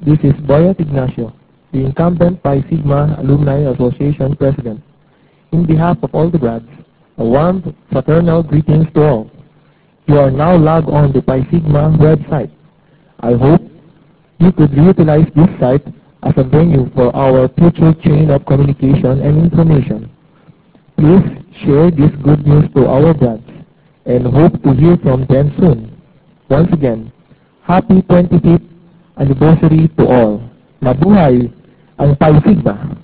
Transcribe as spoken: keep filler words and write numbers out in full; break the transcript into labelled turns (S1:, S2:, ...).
S1: This is Boyet Ignacio, the incumbent Pi Sigma Alumni Association President. In behalf of all the grads, a warm fraternal greetings to all. You are now logged on the Pi Sigma website. I hope you could utilize this site as a venue for our future chain of communication and information. Please share this good news to our grads and hope to hear from them soon. Once again, happy twenty-fifth anniversary to all. Mabuhay ang Pi Sigma!